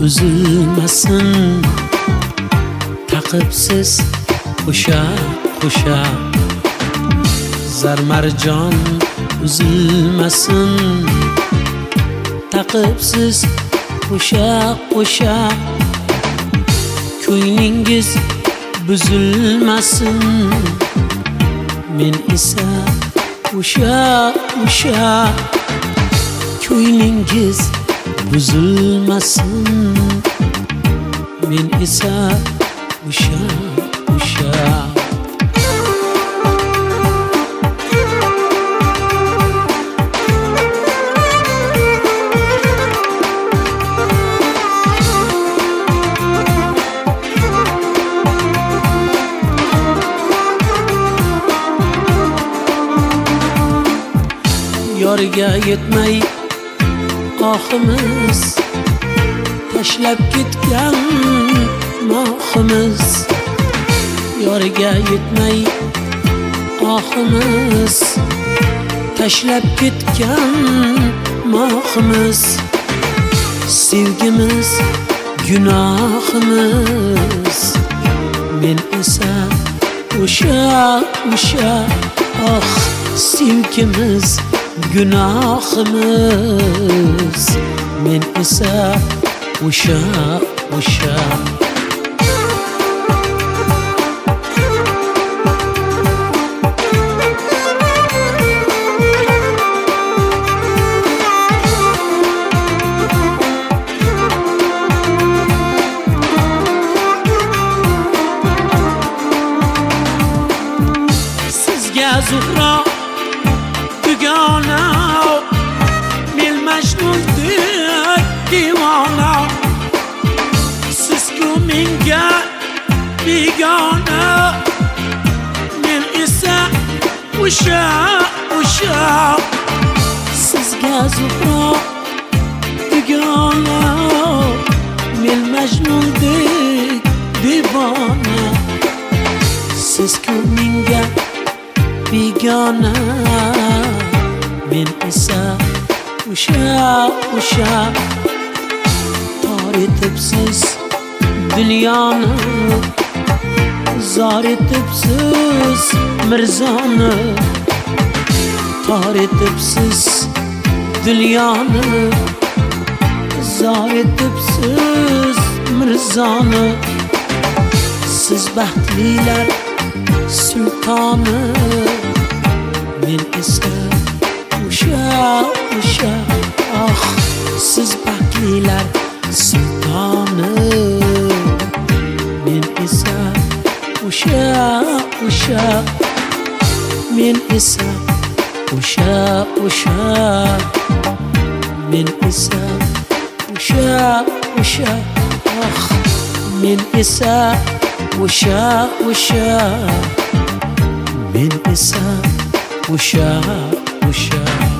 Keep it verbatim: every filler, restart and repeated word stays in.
buzilmasin. Taqibsiz o'sha qo'sha zarmarjon uzilmasin. Taqibsiz o'sha qo'sha ko'nglingiz buzilmasin. Men esa o'sha o'sha ko'nglingiz buzilmasin. Men esa o'sha o'sha Yorga yetmay ohimiz, tashlab ketgan mohimiz. Yorga yetmay ohimiz, tashlab ketgan mohimiz. Sevgimiz gunohimiz. Men esa o'sha o'sha oh sevgimiz gunohimiz. Men esa o'sha o'sha sizga Zuhro begona, men Majnundek divona. Siz-ku menga begona, men esa o'sha o'sha. Sizga Zuhro begona, men Majnundek divona. Siz-ku menga begona, men esa o'sha o'sha. Tor etibsiz dunyoni, zor etibsiz mirzoni. Tor etibsiz dunyoni, zor etibsiz mirzoni. Siz baxtlilar sultoni, men esa o'sha o'sha. Ah, siz baxtlilar sultoni, men esa o'sha o'sha. Men esa o'sha o'sha. Men esa o'sha o'sha. Ah, men esa o'sha o'sha. Men esa o'sha o'sha.